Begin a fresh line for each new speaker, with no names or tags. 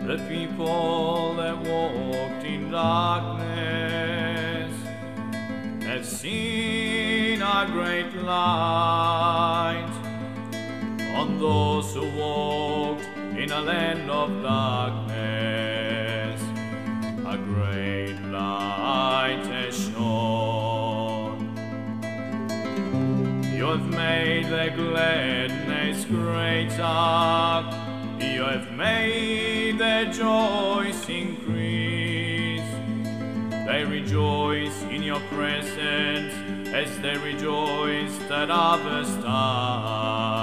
The people that walked in darkness have seen a great light. On those who walked in a land of darkness, a great light has shone. You have made their gladness greater, you have made their joys increase. They rejoice in your presence as they rejoiced at harvest time.